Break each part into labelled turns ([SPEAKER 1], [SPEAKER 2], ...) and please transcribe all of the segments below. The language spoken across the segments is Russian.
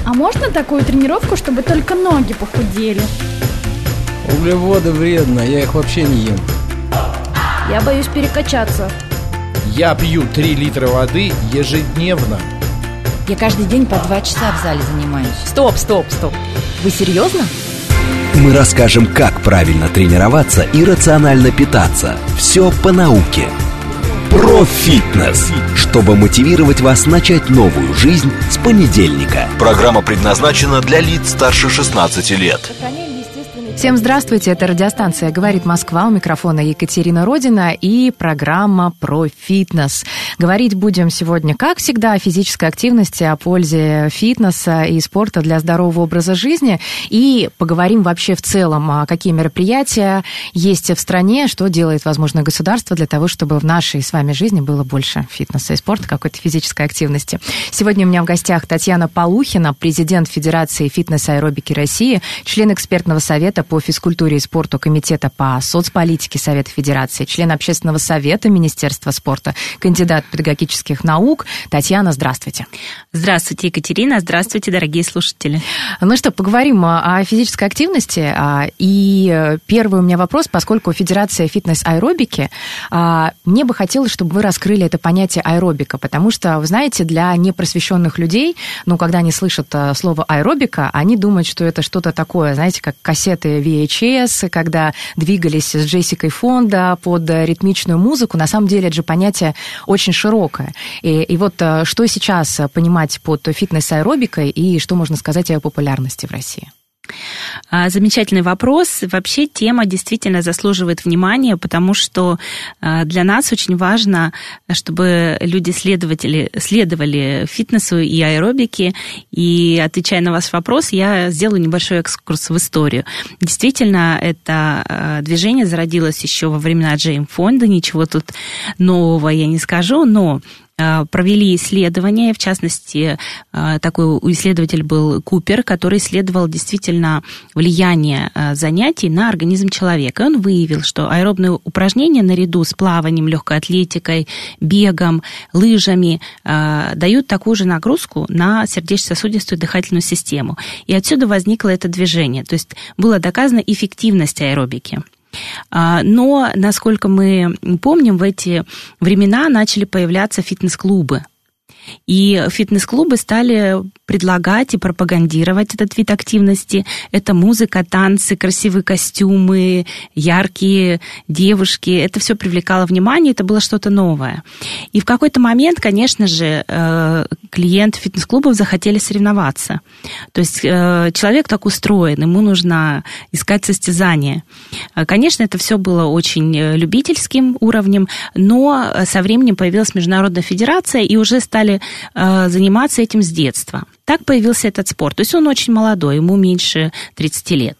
[SPEAKER 1] А можно такую тренировку, чтобы только ноги похудели?
[SPEAKER 2] Углеводы вредно, я их вообще не ем.
[SPEAKER 1] Я боюсь перекачаться.
[SPEAKER 3] Я пью 3 литра воды ежедневно.
[SPEAKER 4] Я каждый день по 2 часа в зале занимаюсь.
[SPEAKER 5] Стоп. Вы серьезно?
[SPEAKER 6] Мы расскажем, как правильно тренироваться и рационально питаться. Все по науке. Про фитнес, чтобы мотивировать вас начать новую жизнь с понедельника. Программа предназначена для лиц старше 16 лет.
[SPEAKER 5] Всем здравствуйте, это радиостанция «Говорит Москва», у микрофона Екатерина Родина и программа про фитнес. Говорить будем сегодня, как всегда, о физической активности, о пользе фитнеса и спорта для здорового образа жизни. И поговорим вообще в целом, какие мероприятия есть в стране, что делает, возможно, государство для того, чтобы в нашей с вами жизни было больше фитнеса и спорта, какой-то физической активности. Сегодня у меня в гостях Татьяна Полухина, президент Федерации фитнес-аэробики России, член экспертного совета по физкультуре и спорту Комитета по соцполитике Совета Федерации, член Общественного совета Министерства спорта, кандидат педагогических наук. Татьяна, здравствуйте.
[SPEAKER 7] Здравствуйте, Екатерина. Здравствуйте, дорогие слушатели.
[SPEAKER 5] Ну что, поговорим о физической активности. И первый у меня вопрос, поскольку Федерация фитнес-аэробики, мне бы хотелось, чтобы вы раскрыли это понятие аэробика, потому что, вы знаете, для непросвещенных людей, когда они слышат слово аэробика, они думают, что это что-то такое, знаете, как кассеты VHS, когда двигались с Джессикой Фонда под ритмичную музыку. На самом деле это же понятие очень широкое. И вот что сейчас понимать под фитнес-аэробикой и что можно сказать о ее популярности в России?
[SPEAKER 7] Замечательный вопрос. Вообще тема действительно заслуживает внимания, потому что для нас очень важно, чтобы люди следовали фитнесу и аэробике. И, отвечая на ваш вопрос, я сделаю небольшой экскурс в историю. Действительно, это движение зародилось еще во времена Джейн Фонда. Ничего тут нового я не скажу, но провели исследования, в частности, такой исследователь был Купер, который исследовал действительно влияние занятий на организм человека. И он выявил, что аэробные упражнения наряду с плаванием, легкой атлетикой, бегом, лыжами дают такую же нагрузку на сердечно-сосудистую дыхательную систему. И отсюда возникло это движение. То есть была доказана эффективность аэробики. Но, насколько мы помним, в эти времена начали появляться фитнес-клубы. И фитнес-клубы стали предлагать и пропагандировать этот вид активности. Это музыка, танцы, красивые костюмы, яркие девушки. Это все привлекало внимание, это было что-то новое. И в какой-то момент, конечно же, клиенты фитнес-клубов захотели соревноваться. То есть человек так устроен, ему нужно искать состязания. Конечно, это все было очень любительским уровнем, но со временем появилась Международная федерация, и уже стали заниматься этим с детства. Так появился этот спорт. То есть он очень молодой, ему меньше 30 лет.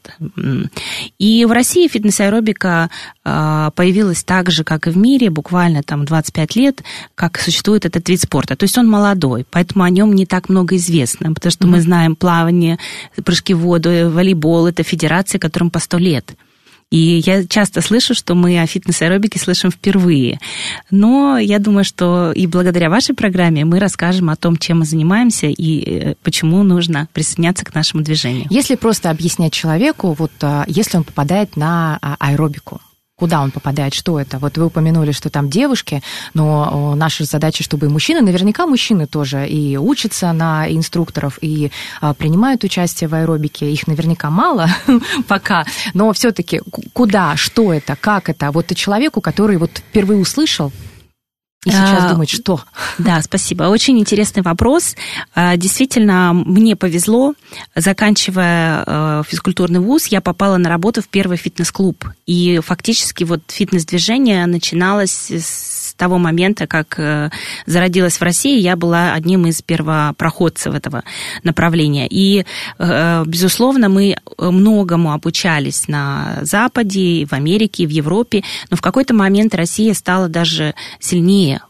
[SPEAKER 7] И в России фитнес-аэробика появилась так же, как и в мире, буквально 25 лет, как существует этот вид спорта. То есть он молодой, поэтому о нем не так много известно, потому что мы знаем плавание, прыжки в воду, волейбол, это федерации, которым по 100 лет. И я часто слышу, что мы о фитнес-аэробике слышим впервые. Но я думаю, что и благодаря вашей программе мы расскажем о том, чем мы занимаемся и почему нужно присоединяться к нашему движению.
[SPEAKER 5] Если просто объяснять человеку, если он попадает на аэробику, куда он попадает, что это? Вот вы упомянули, что там девушки, но наша задача, чтобы и мужчины, наверняка мужчины тоже и учатся на инструкторов, и принимают участие в аэробике. Их наверняка мало пока, но все-таки куда, что это, как это? Вот человеку, который впервые услышал, и сейчас думает, что?
[SPEAKER 7] Да, спасибо. Очень интересный вопрос. Действительно, мне повезло. Заканчивая физкультурный вуз, я попала на работу в первый фитнес-клуб. И фактически фитнес-движение начиналось с того момента, как зародилась в России. Я была одним из первопроходцев этого направления. И, безусловно, мы многому обучались на Западе, в Америке, в Европе. Но в какой-то момент Россия стала даже сильнее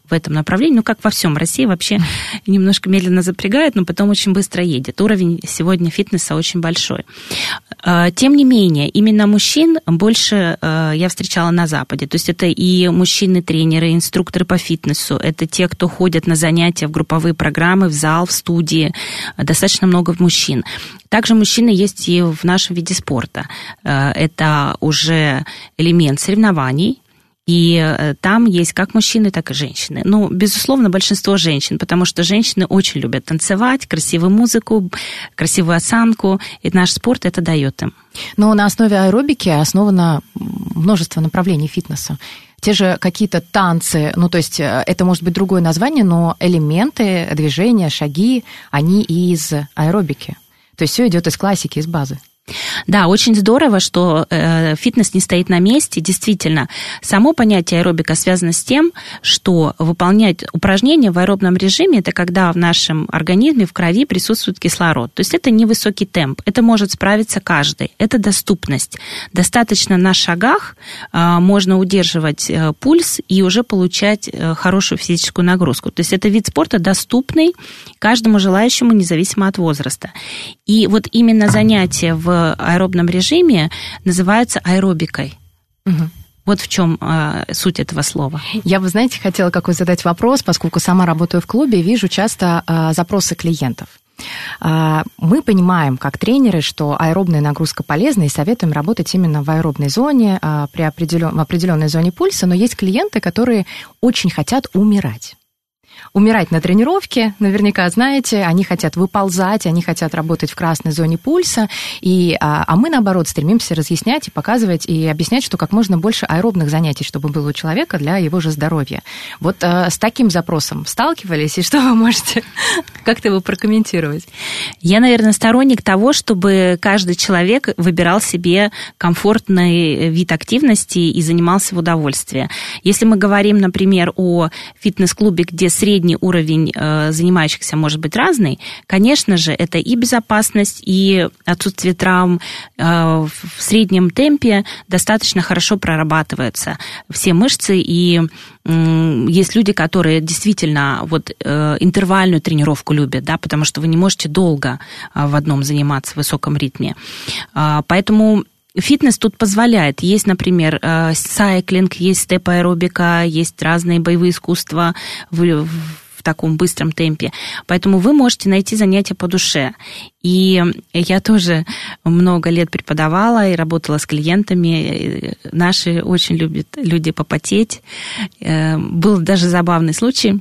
[SPEAKER 7] в этом направлении, как во всем. Россия вообще немножко медленно запрягает, но потом очень быстро едет. Уровень сегодня фитнеса очень большой. Тем не менее, именно мужчин больше я встречала на Западе. То есть это и мужчины-тренеры, инструкторы по фитнесу, это те, кто ходят на занятия в групповые программы, в зал, в студии. Достаточно много мужчин. Также мужчины есть и в нашем виде спорта. Это уже элемент соревнований. И там есть как мужчины, так и женщины. Ну, безусловно, большинство женщин, потому что женщины очень любят танцевать, красивую музыку, красивую осанку, и наш спорт это дает им.
[SPEAKER 5] Но на основе аэробики основано множество направлений фитнеса. Те же какие-то танцы, ну, то есть это может быть другое название, но элементы, движения, шаги, они из аэробики. То есть все идет из классики, из базы.
[SPEAKER 7] Да, очень здорово, что фитнес не стоит на месте. Действительно, само понятие аэробика связано с тем, что выполнять упражнения в аэробном режиме – это когда в нашем организме, в крови присутствует кислород. То есть это невысокий темп, это может справиться каждый. Это доступность. Достаточно на шагах можно удерживать пульс и уже получать хорошую физическую нагрузку. То есть это вид спорта доступный каждому желающему, независимо от возраста. И вот именно занятия в аэробном режиме называются аэробикой. Угу. Вот в чем суть этого слова.
[SPEAKER 5] Я бы, знаете, хотела какой задать вопрос, поскольку сама работаю в клубе и вижу часто запросы клиентов. Мы понимаем, как тренеры, что аэробная нагрузка полезна, и советуем работать именно в аэробной зоне, в определенной зоне пульса, но есть клиенты, которые очень хотят умирать. Умирать на тренировке, наверняка знаете, они хотят выползать, они хотят работать в красной зоне пульса, а мы, наоборот, стремимся разъяснять и показывать, и объяснять, что как можно больше аэробных занятий, чтобы было у человека для его же здоровья. Вот с таким запросом сталкивались, и что вы можете как-то его прокомментировать?
[SPEAKER 7] Я, наверное, сторонник того, чтобы каждый человек выбирал себе комфортный вид активности и занимался в удовольствие. Если мы говорим, например, о фитнес-клубе, где средний уровень занимающихся может быть разный, конечно же, это и безопасность, и отсутствие травм. В среднем темпе достаточно хорошо прорабатываются все мышцы, и есть люди, которые действительно интервальную тренировку любят, да, потому что вы не можете долго в одном заниматься в высоком ритме. Поэтому фитнес тут позволяет. Есть, например, сайклинг, есть степ-аэробика, есть разные боевые искусства в таком быстром темпе. Поэтому вы можете найти занятия по душе. И я тоже много лет преподавала и работала с клиентами. Наши очень любят люди попотеть. Был даже забавный случай,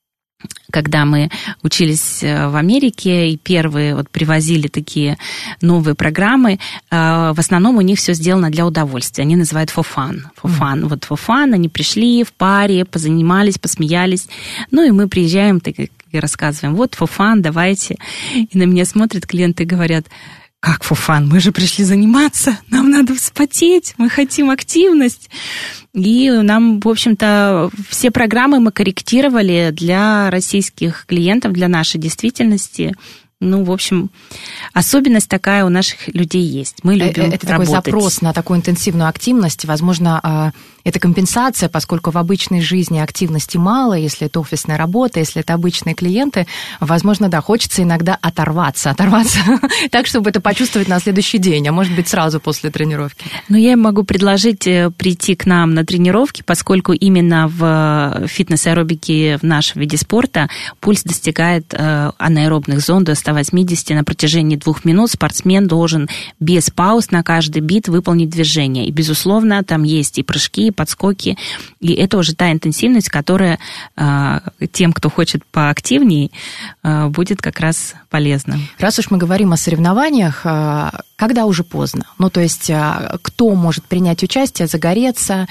[SPEAKER 7] когда мы учились в Америке, и первые привозили такие новые программы, в основном у них все сделано для удовольствия. Они называют for fun. For fun, они пришли в паре, позанимались, посмеялись. Ну и мы приезжаем и рассказываем, for fun, давайте. И на меня смотрят клиенты и говорят: как for fun? Мы же пришли заниматься, нам надо вспотеть, мы хотим активность. И нам, в общем-то, все программы мы корректировали для российских клиентов, для нашей действительности. Ну, в общем, особенность такая у наших людей есть. Мы любим работать.
[SPEAKER 5] Это такой запрос на такую интенсивную активность. Возможно, это компенсация, поскольку в обычной жизни активности мало, если это офисная работа, если это обычные клиенты. Возможно, да, хочется иногда оторваться так, чтобы это почувствовать на следующий день, а может быть, сразу после тренировки.
[SPEAKER 7] Ну, я могу предложить прийти к нам на тренировки, поскольку именно в фитнес-аэробике в нашем виде спорта пульс достигает анаэробных зон до 180 на протяжении 2 минут. Спортсмен должен без пауз на каждый бит выполнить движение. И, безусловно, там есть и прыжки, и подскоки. И это уже та интенсивность, которая тем, кто хочет поактивнее, будет как раз полезна.
[SPEAKER 5] Раз уж мы говорим о соревнованиях, когда уже поздно? Ну, то есть, кто может принять участие, загореться,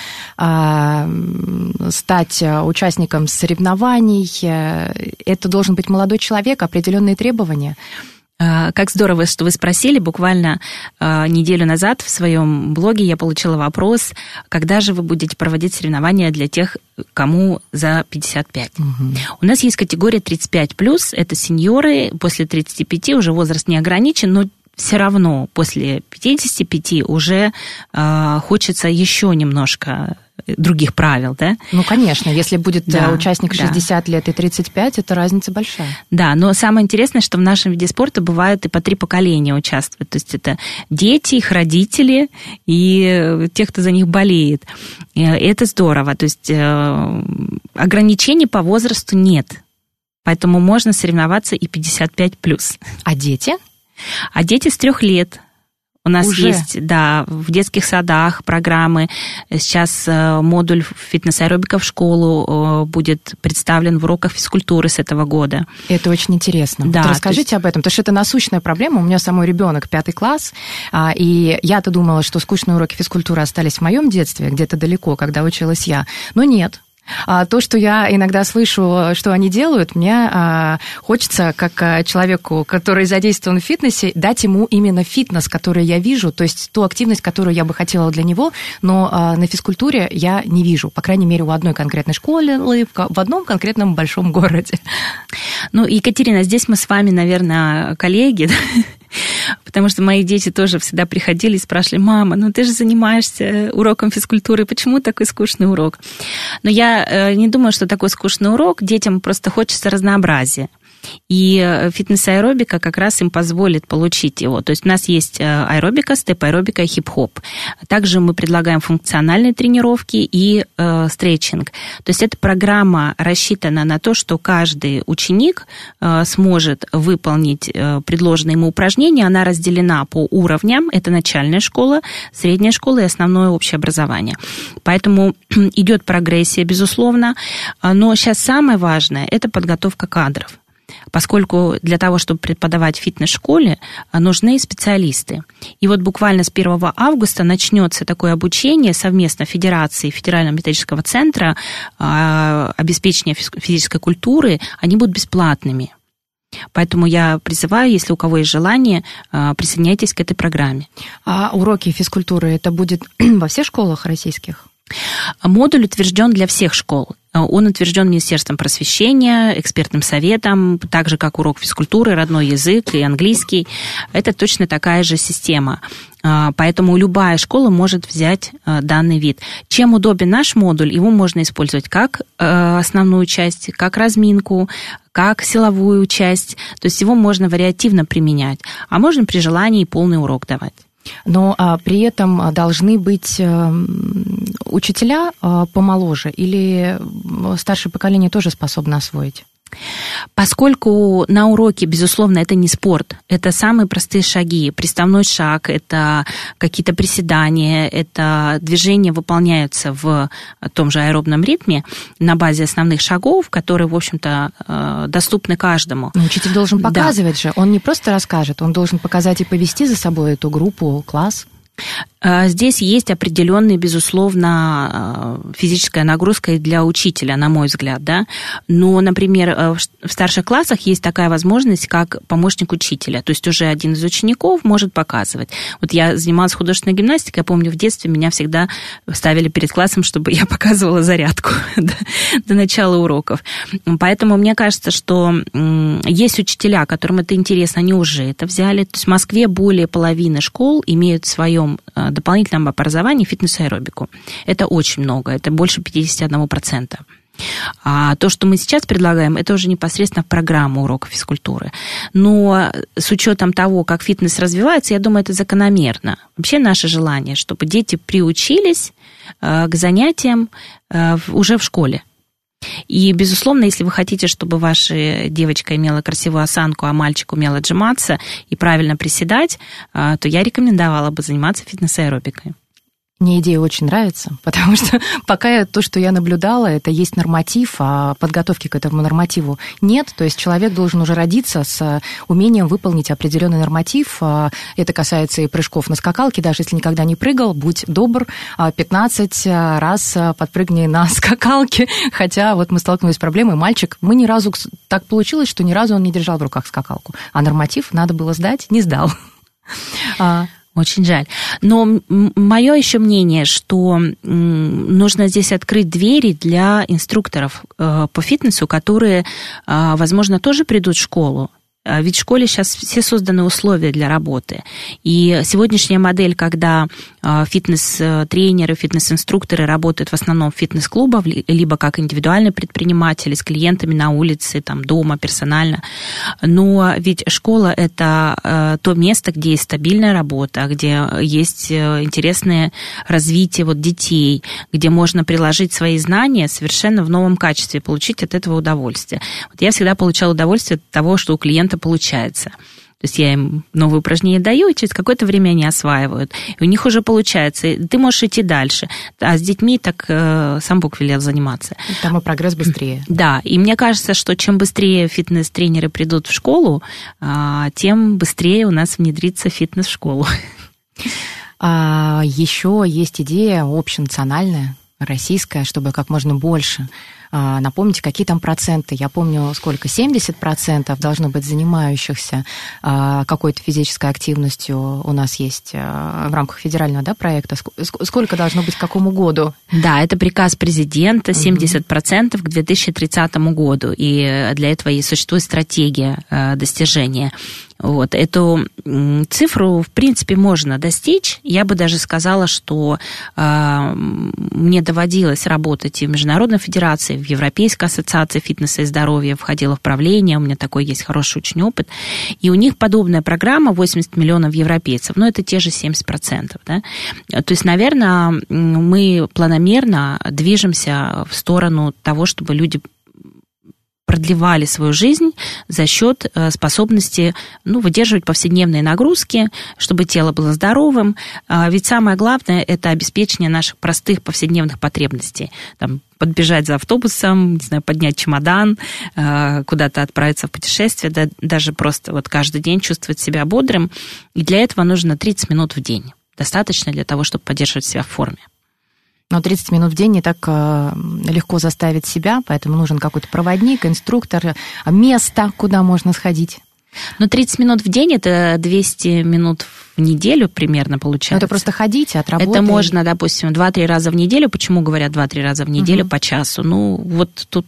[SPEAKER 5] стать участником соревнований? Это должен быть молодой человек, определенные требования?
[SPEAKER 7] Как здорово, что вы спросили. Буквально неделю назад в своем блоге я получила вопрос, когда же вы будете проводить соревнования для тех, кому за 55. Угу. У нас есть категория 35+, это сеньоры, после 35 уже возраст не ограничен, но все равно после 55 уже хочется еще немножко других правил, да?
[SPEAKER 5] Ну, конечно, если будет участник 60 лет и 35, это разница большая.
[SPEAKER 7] Да, но самое интересное, что в нашем виде спорта бывает и по 3 поколения участвуют. То есть это дети, их родители и те, кто за них болеет. И это здорово. То есть ограничений по возрасту нет. Поэтому можно соревноваться и 55+.
[SPEAKER 5] А дети?
[SPEAKER 7] А дети с 3 лет. У нас
[SPEAKER 5] уже
[SPEAKER 7] есть, в детских садах программы. Сейчас модуль фитнес-аэробика в школу будет представлен в уроках физкультуры с этого года.
[SPEAKER 5] Это очень интересно.
[SPEAKER 7] Да,
[SPEAKER 5] вот расскажите об этом, потому что это насущная проблема. У меня самой ребенок 5 класс, и я-то думала, что скучные уроки физкультуры остались в моем детстве, где-то далеко, когда училась я. Но нет. То, что я иногда слышу, что они делают, мне хочется, как человеку, который задействован в фитнесе, дать ему именно фитнес, который я вижу, то есть ту активность, которую я бы хотела для него, но на физкультуре я не вижу, по крайней мере, у одной конкретной школы, в одном конкретном большом городе.
[SPEAKER 7] Ну, Екатерина, здесь мы с вами, наверное, коллеги, потому что мои дети тоже всегда приходили и спрашивали: мама, ну ты же занимаешься уроком физкультуры, почему такой скучный урок? Но я не думаю, что такой скучный урок, детям просто хочется разнообразия. И фитнес-аэробика как раз им позволит получить его. То есть у нас есть аэробика, степ-аэробика и хип-хоп. Также мы предлагаем функциональные тренировки и стретчинг. То есть эта программа рассчитана на то, что каждый ученик сможет выполнить предложенные ему упражнения. Она разделена по уровням. Это начальная школа, средняя школа и основное общее образование. Поэтому идет прогрессия, безусловно. Но сейчас самое важное – это подготовка кадров. Поскольку для того, чтобы преподавать в фитнес-школе, нужны специалисты. И вот буквально с 1 августа начнется такое обучение совместно Федерации и Федерального методического центра обеспечения физической культуры. Они будут бесплатными. Поэтому я призываю, если у кого есть желание, присоединяйтесь к этой программе.
[SPEAKER 5] А уроки физкультуры это будет во всех школах российских?
[SPEAKER 7] Модуль утвержден для всех школ. Он утвержден Министерством просвещения, экспертным советом, так же, как урок физкультуры, родной язык и английский. Это точно такая же система. Поэтому любая школа может взять данный вид. Чем удобен наш модуль, его можно использовать как основную часть, как разминку, как силовую часть. То есть его можно вариативно применять. А можно при желании и полный урок давать.
[SPEAKER 5] Но при этом должны быть учителя помоложе или старшее поколение тоже способно освоить?
[SPEAKER 7] Поскольку на уроке, безусловно, это не спорт, это самые простые шаги. Приставной шаг, это какие-то приседания, это движения выполняются в том же аэробном ритме на базе основных шагов, которые, в общем-то, доступны каждому.
[SPEAKER 5] Но учитель должен показывать же, он не просто расскажет, он должен показать и повести за собой эту группу, класс.
[SPEAKER 7] Здесь есть определенная, безусловно, физическая нагрузка и для учителя, на мой взгляд, да. Но, например, в старших классах есть такая возможность, как помощник учителя. То есть уже один из учеников может показывать. Вот я занималась художественной гимнастикой, я помню, в детстве меня всегда ставили перед классом, чтобы я показывала зарядку до начала уроков. Поэтому мне кажется, что есть учителя, которым это интересно, они уже это взяли. То есть в Москве более половины школ имеют в своем дополнительном образовании фитнес-аэробику. Это очень много, это больше 51%. А то, что мы сейчас предлагаем, это уже непосредственно в программу урока физкультуры. Но с учетом того, как фитнес развивается, я думаю, это закономерно. Вообще наше желание, чтобы дети приучились к занятиям уже в школе. И, безусловно, если вы хотите, чтобы ваша девочка имела красивую осанку, а мальчик умел отжиматься и правильно приседать, то я рекомендовала бы заниматься фитнес-аэробикой.
[SPEAKER 5] Мне идея очень нравится, потому что пока то, что я наблюдала, это есть норматив, а подготовки к этому нормативу нет. То есть человек должен уже родиться с умением выполнить определенный норматив. Это касается и прыжков на скакалке. Даже если никогда не прыгал, будь добр, 15 раз подпрыгни на скакалке. Хотя вот мы столкнулись с проблемой. Мальчик, мы ни разу... Так получилось, что ни разу он не держал в руках скакалку. А норматив надо было сдать, не сдал.
[SPEAKER 7] Очень жаль. Но мое еще мнение, что нужно здесь открыть двери для инструкторов по фитнесу, которые, возможно, тоже придут в школу. Ведь в школе сейчас все созданы условия для работы. И сегодняшняя модель, когда фитнес-тренеры, фитнес-инструкторы работают в основном в фитнес-клубах, либо как индивидуальные предприниматели с клиентами на улице, там, дома, персонально. Но ведь школа – это то место, где есть стабильная работа, где есть интересное развитие детей, где можно приложить свои знания совершенно в новом качестве, получить от этого удовольствие. Я всегда получала удовольствие от того, что у клиента получается. То есть я им новые упражнения даю, и через какое-то время они осваивают. И у них уже получается. И ты можешь идти дальше. А с детьми так сам Бог велел заниматься.
[SPEAKER 5] Там и прогресс быстрее.
[SPEAKER 7] Да, и мне кажется, что чем быстрее фитнес-тренеры придут в школу, тем быстрее у нас внедрится фитнес в школу.
[SPEAKER 5] Еще есть идея общенациональная, российская, чтобы как можно больше. Напомните, какие там проценты? Я помню, сколько? 70% должно быть занимающихся какой-то физической активностью у нас есть в рамках федерального, да, проекта. Сколько должно быть к какому году?
[SPEAKER 7] Да, это приказ президента, 70% к 2030 году. И для этого и существует стратегия достижения. Эту цифру, в принципе, можно достичь. Я бы даже сказала, что мне доводилось работать и в Международной федерации, в Европейской ассоциации фитнеса и здоровья, входила в правление, у меня такой есть хороший очень опыт. И у них подобная программа, 80 миллионов европейцев, но это те же 70%. Да? То есть, наверное, мы планомерно движемся в сторону того, чтобы люди продлевали свою жизнь за счет способности выдерживать повседневные нагрузки, чтобы тело было здоровым. Ведь самое главное – это обеспечение наших простых повседневных потребностей. Подбежать за автобусом, поднять чемодан, куда-то отправиться в путешествие, да, даже просто каждый день чувствовать себя бодрым. И для этого нужно 30 минут в день. Достаточно для того, чтобы поддерживать себя в форме.
[SPEAKER 5] Но 30 минут в день не так легко заставить себя, поэтому нужен какой-то проводник, инструктор, место, куда можно сходить.
[SPEAKER 7] Но 30 минут в день – это 200 минут в неделю примерно получается.
[SPEAKER 5] Но это просто ходить от работы.
[SPEAKER 7] Это можно, допустим, 2-3 раза в неделю. Почему говорят 2-3 раза в неделю по часу? Тут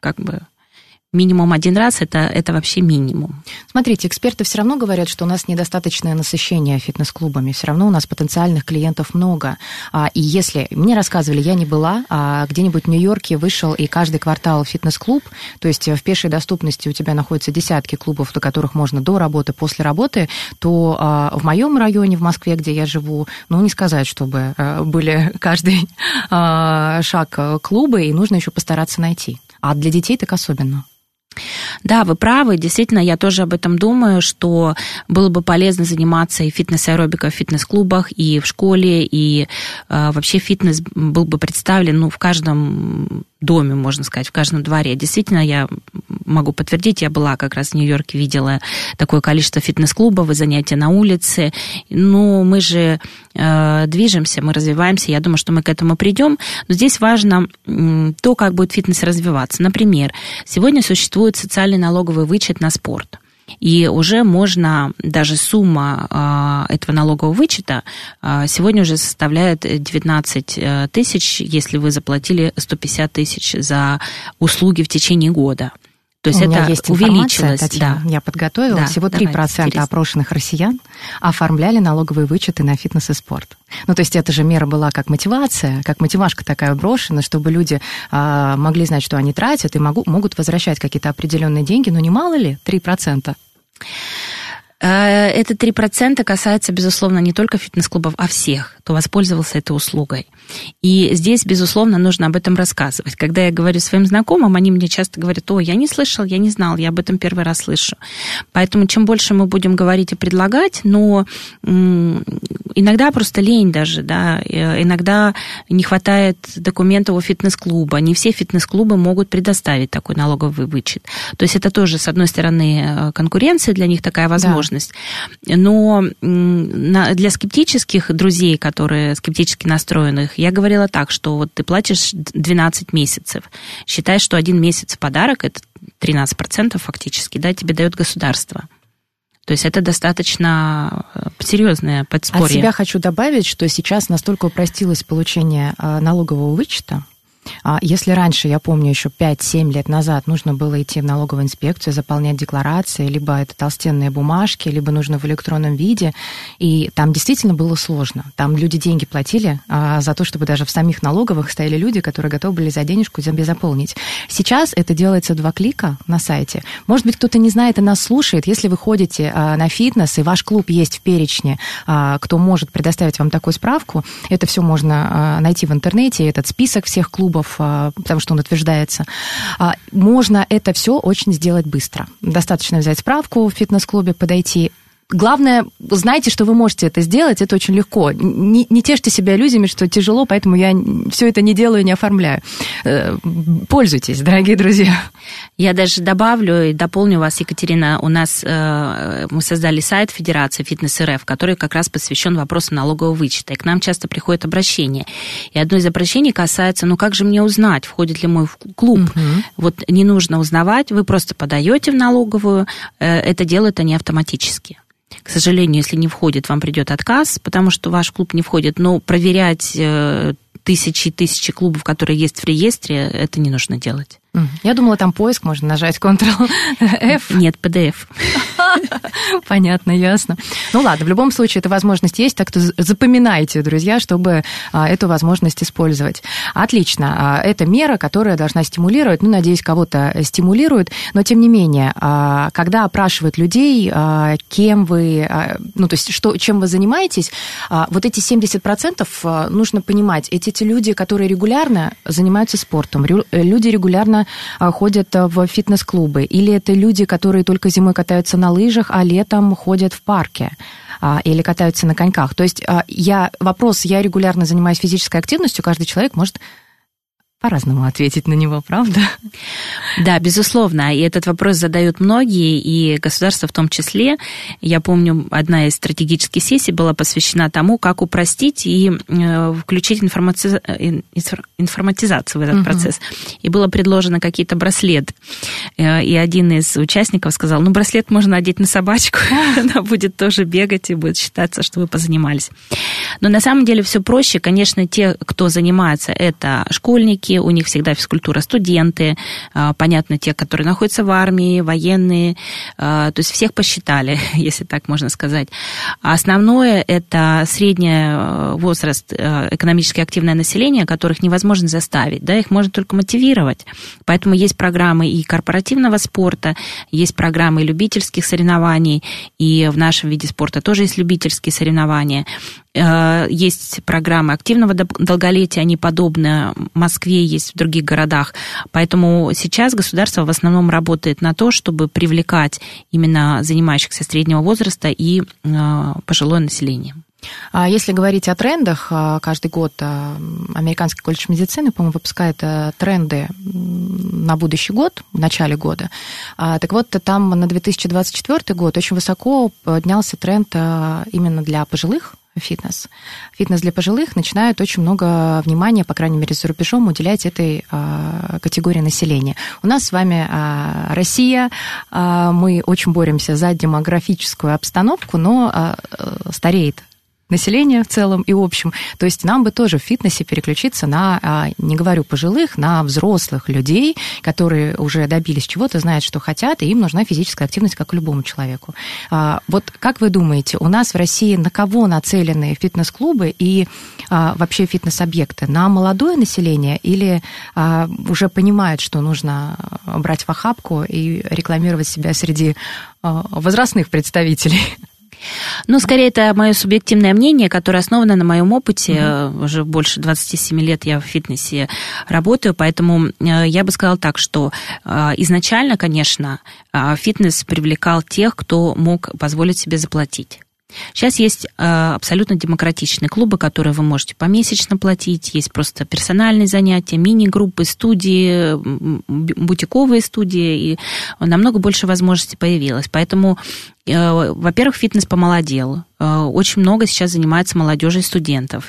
[SPEAKER 7] минимум 1 раз это вообще минимум.
[SPEAKER 5] Смотрите, эксперты все равно говорят, что у нас недостаточное насыщение фитнес-клубами. Все равно у нас потенциальных клиентов много. И если мне рассказывали, я не была, где-нибудь в Нью-Йорке вышел и каждый квартал фитнес-клуб, то есть в пешей доступности у тебя находятся десятки клубов, до которых можно до работы, после работы, то в моем районе, в Москве, где я живу, не сказать, чтобы были каждый шаг клубы, и нужно еще постараться найти. А для детей так особенно.
[SPEAKER 7] Да, вы правы. Действительно, я тоже об этом думаю, что было бы полезно заниматься и фитнес-аэробикой в фитнес-клубах, и в школе, и вообще фитнес был бы представлен в каждом доме, можно сказать, в каждом дворе. Действительно, я могу подтвердить, я была как раз в Нью-Йорке, видела такое количество фитнес-клубов и занятия на улице. Мы же движемся, мы развиваемся, я думаю, что мы к этому придем. Но здесь важно то, как будет фитнес развиваться. Например, сегодня существует социальный налоговый вычет на спорт. И уже можно, даже сумма этого налогового вычета сегодня уже составляет 19 тысяч, если вы заплатили 150 тысяч за услуги в течение года. То есть это
[SPEAKER 5] есть
[SPEAKER 7] увеличилось.
[SPEAKER 5] Татьяна, я подготовила.
[SPEAKER 7] Да,
[SPEAKER 5] всего 3% опрошенных россиян оформляли налоговые вычеты на фитнес и спорт. То есть это же мера была как мотивация, как мотивашка такая брошена, чтобы люди могли знать, что они тратят, и могут возвращать какие-то определенные деньги, но не мало ли 3%?
[SPEAKER 7] Это 3% касается, безусловно, не только фитнес-клубов, а всех, кто воспользовался этой услугой. И здесь, безусловно, нужно об этом рассказывать. Когда я говорю своим знакомым, они мне часто говорят: я не слышал, я не знал, я об этом первый раз слышу. Поэтому чем больше мы будем говорить и предлагать, но иногда просто лень даже, да, иногда не хватает документов у фитнес-клуба, не все фитнес-клубы могут предоставить такой налоговый вычет. То есть это тоже, с одной стороны, конкуренция, для них такая возможность. Да. Но для скептических друзей, которые скептически настроенных, я говорила так, что ты платишь 12 месяцев. Считай, что 1 месяц в подарок, это 13% фактически, да, тебе дает государство. То есть это достаточно серьезное подспорье.
[SPEAKER 5] От себя хочу добавить, что сейчас настолько упростилось получение налогового вычета, Если раньше, я помню, еще 5-7 лет назад нужно было идти в налоговую инспекцию, заполнять декларации, либо это толстенные бумажки, либо нужно в электронном виде, и там действительно было сложно. Там люди деньги платили за то, чтобы даже в самих налоговых стояли люди, которые готовы были за денежку тебе заполнить. Сейчас это делается 2 клика на сайте. Может быть, кто-то не знает и нас слушает. Если вы ходите на фитнес, и ваш клуб есть в перечне, кто может предоставить вам такую справку, это все можно найти в интернете, этот список всех клубов, потому что он утверждается. Можно это все очень сделать быстро. Достаточно взять справку в фитнес-клубе, подойти. Главное, знайте, что вы можете это сделать, это очень легко. Не тешьте себя иллюзиями, что тяжело, поэтому я все это не делаю, не оформляю. Пользуйтесь, дорогие друзья.
[SPEAKER 7] Я даже добавлю и дополню вас, Екатерина. У нас мы создали сайт Федерации Фитнес.РФ, который как раз посвящен вопросу налогового вычета. И к нам часто приходят обращения. И одно из обращений касается, как же мне узнать, входит ли мой клуб? Вот не нужно узнавать, вы просто подаете в налоговую, это делают они автоматически. К сожалению, если не входит, вам придет отказ, потому что ваш клуб не входит. Но проверять тысячи и тысячи клубов, которые есть в реестре, это не нужно делать.
[SPEAKER 5] Я думала, там поиск, можно нажать Ctrl-F.
[SPEAKER 7] Нет, PDF.
[SPEAKER 5] Понятно, ясно. Ну ладно, в любом случае эта возможность есть, так что запоминайте, друзья, чтобы эту возможность использовать. Отлично. Это мера, которая должна стимулировать, надеюсь, кого-то стимулирует, но тем не менее, когда опрашивают людей, кем вы, то есть чем вы занимаетесь, вот эти 70% нужно понимать, эти те люди, которые регулярно занимаются спортом, люди регулярно ходят в фитнес-клубы, или это люди, которые только зимой катаются на лыжах, а летом ходят в парке или катаются на коньках. То есть я регулярно занимаюсь физической активностью, каждый человек может по-разному ответить на него, правда?
[SPEAKER 7] Да, безусловно. И этот вопрос задают многие, и государство в том числе. Я помню, одна из стратегических сессий была посвящена тому, как упростить и включить информатизацию в этот процесс. И было предложено какие-то браслеты. И один из участников сказал, браслет можно одеть на собачку, она будет тоже бегать и будет считаться, что вы позанимались. Но на самом деле все проще. Конечно, те, кто занимается, это школьники, у них всегда физкультура, студенты, понятно, те, которые находятся в армии, военные, то есть всех посчитали, если так можно сказать. А основное – это средний возраст, экономически активное население, которых невозможно заставить, их можно только мотивировать. Поэтому есть программы и корпоративного спорта, есть программы и любительских соревнований, и в нашем виде спорта тоже есть любительские соревнования. Есть программы активного долголетия, они подобны Москве, есть в других городах. Поэтому сейчас государство в основном работает на то, чтобы привлекать именно занимающихся среднего возраста и пожилое население.
[SPEAKER 5] Если говорить о трендах, каждый год Американский колледж медицины, по-моему, выпускает тренды на будущий год, в начале года. Так вот, там на 2024 год очень высоко поднялся тренд именно для пожилых, фитнес. Фитнес для пожилых начинают очень много внимания, по крайней мере, за рубежом, уделять этой категории населения. У нас с вами Россия, мы очень боремся за демографическую обстановку, но стареет население в целом и общем. То есть нам бы тоже в фитнесе переключиться на, не говорю пожилых, на взрослых людей, которые уже добились чего-то, знают, что хотят, и им нужна физическая активность, как и любому человеку. Вот как вы думаете, у нас в России на кого нацелены фитнес-клубы и вообще фитнес-объекты? На молодое население или уже понимают, что нужно брать в охапку и рекламировать себя среди возрастных представителей?
[SPEAKER 7] Скорее, это мое субъективное мнение, которое основано на моем опыте. Уже больше 27 лет я в фитнесе работаю, поэтому я бы сказала так, что изначально, конечно, фитнес привлекал тех, кто мог позволить себе заплатить. Сейчас есть абсолютно демократичные клубы, которые вы можете помесячно платить, есть просто персональные занятия, мини-группы, студии, бутиковые студии, и намного больше возможностей появилось. Поэтому, во-первых, фитнес помолодел. Очень много сейчас занимается молодежи и студентов.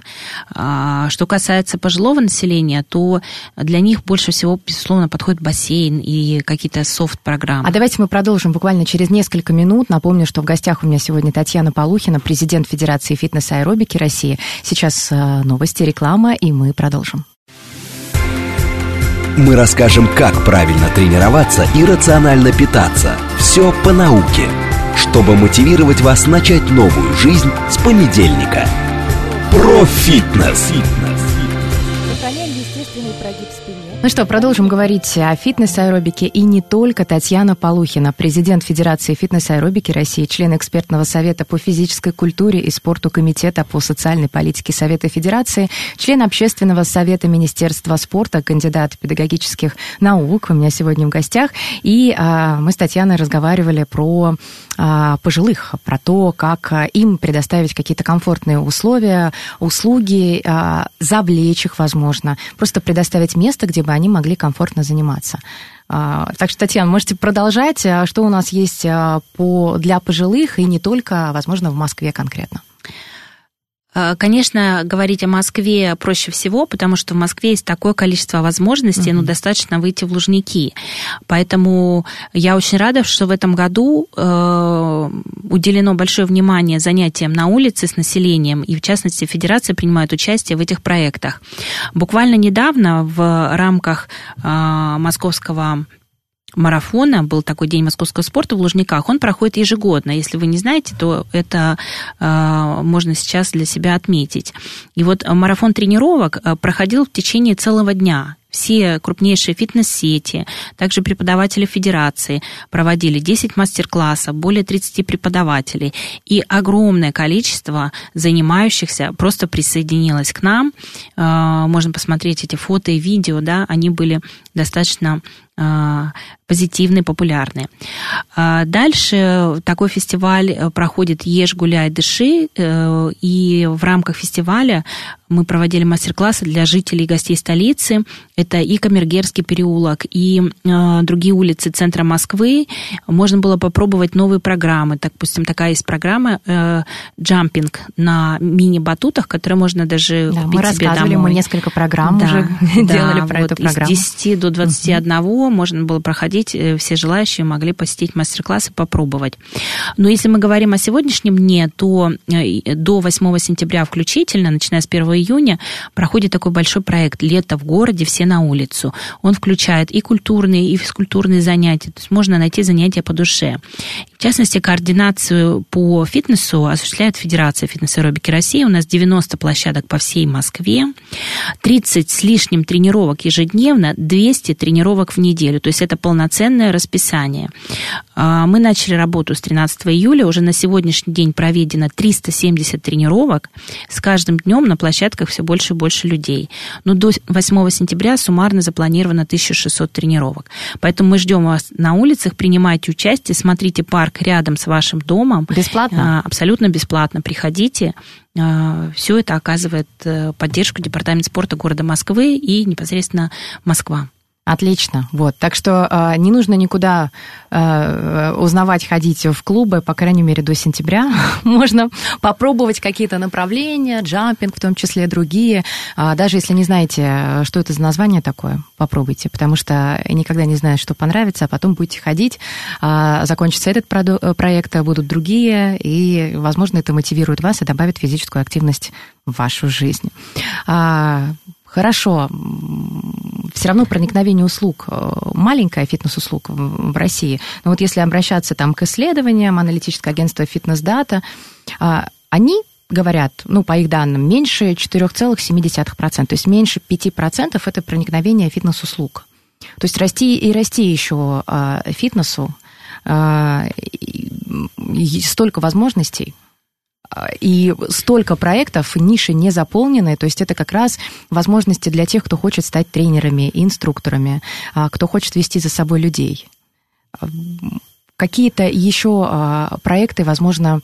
[SPEAKER 7] Что касается пожилого населения, то для них больше всего, безусловно, подходит бассейн и какие-то софт-программы.
[SPEAKER 5] А давайте мы продолжим буквально через несколько минут. Напомню, что в гостях у меня сегодня Татьяна Полухина, президент Федерации фитнес-аэробики России. Сейчас новости, реклама, и мы продолжим.
[SPEAKER 6] Мы расскажем, как правильно тренироваться и рационально питаться. Все по науке, чтобы мотивировать вас начать новую жизнь с понедельника. Профитнес.
[SPEAKER 5] Ну что, продолжим говорить о фитнес-аэробике и не только. Татьяна Полухина, президент Федерации фитнес-аэробики России, член экспертного совета по физической культуре и спорту Комитета по социальной политике Совета Федерации, член общественного совета Министерства спорта, кандидат педагогических наук. У меня сегодня в гостях. И мы с Татьяной разговаривали про пожилых, про то, как им предоставить какие-то комфортные условия, услуги, завлечь их, возможно, просто предоставить место, где бы они могли комфортно заниматься. Так что, Татьяна, можете продолжать. Что у нас есть для пожилых и не только, возможно, в Москве конкретно?
[SPEAKER 7] Конечно, говорить о Москве проще всего, потому что в Москве есть такое количество возможностей, достаточно выйти в Лужники. Поэтому я очень рада, что в этом году уделено большое внимание занятиям на улице с населением, и в частности Федерация принимает участие в этих проектах. Буквально недавно в рамках московского марафона, был такой день московского спорта в Лужниках, он проходит ежегодно. Если вы не знаете, то это можно сейчас для себя отметить. И вот марафон тренировок проходил в течение целого дня. Все крупнейшие фитнес-сети, также преподаватели Федерации проводили 10 мастер-классов, более 30 преподавателей. И огромное количество занимающихся просто присоединилось к нам. Можно посмотреть эти фото и видео, да, они были достаточно позитивные, популярные. Дальше такой фестиваль проходит «Ешь, гуляй, дыши», и в рамках фестиваля мы проводили мастер-классы для жителей и гостей столицы. Это и Камергерский переулок, и другие улицы центра Москвы. Можно было попробовать новые программы. Допустим, такая есть программа «Джампинг» на мини-батутах, которые можно даже купить себе домой.
[SPEAKER 5] Мы рассказывали, мы несколько программ уже делали про эту программу.
[SPEAKER 7] Из 10 до 21 можно было проходить, все желающие могли посетить мастер-класс и попробовать. Но если мы говорим о сегодняшнем дне, то до 8 сентября включительно, начиная с 1 июня, проходит такой большой проект «Лето в городе, все на улицу». Он включает и культурные, и физкультурные занятия, то есть можно найти занятия по душе. В частности, координацию по фитнесу осуществляет Федерация фитнес-аэробики России. У нас 90 площадок по всей Москве, 30 с лишним тренировок ежедневно, 200 тренировок в неделю. То есть это полноценное расписание. Мы начали работу с 13 июля. Уже на сегодняшний день проведено 370 тренировок. С каждым днем на площадках все больше и больше людей. Но до 8 сентября суммарно запланировано 1600 тренировок. Поэтому мы ждем вас на улицах, принимайте участие, смотрите парк рядом с вашим домом.
[SPEAKER 5] Бесплатно?
[SPEAKER 7] Абсолютно бесплатно. Приходите. Все это оказывает поддержку Департамент спорта города Москвы и непосредственно Москва.
[SPEAKER 5] Отлично. Вот. Так что не нужно никуда узнавать, ходить в клубы, по крайней мере, до сентября. Можно попробовать какие-то направления, джампинг, в том числе другие. Даже если не знаете, что это за название такое, попробуйте, потому что никогда не знаешь, что понравится, а потом будете ходить, закончится этот проект, будут другие, и, возможно, это мотивирует вас и добавит физическую активность в вашу жизнь. Хорошо. Все равно проникновение услуг, маленькое фитнес-услуг в России, но вот если обращаться там к исследованиям, аналитическое агентство «Фитнес-дата», они говорят, по их данным, меньше 4,7%, то есть меньше 5% это проникновение фитнес-услуг. То есть расти еще фитнесу, столько возможностей, и столько проектов, ниши не заполнены, то есть это как раз возможности для тех, кто хочет стать тренерами, инструкторами, кто хочет вести за собой людей. Какие-то еще проекты, возможно,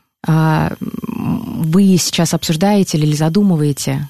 [SPEAKER 5] вы сейчас обсуждаете или задумываете,